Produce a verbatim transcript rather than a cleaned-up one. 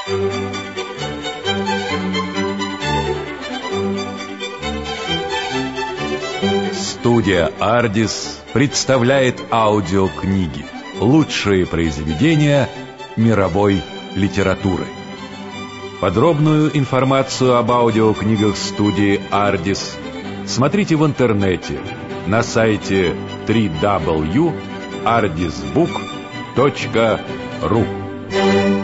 Студия «Ардис» представляет аудиокниги. Лучшие произведения мировой литературы. Подробную информацию об аудиокнигах студии «Ардис» смотрите в интернете на сайте дабл ю дабл ю дабл ю точка ардисбук точка ру.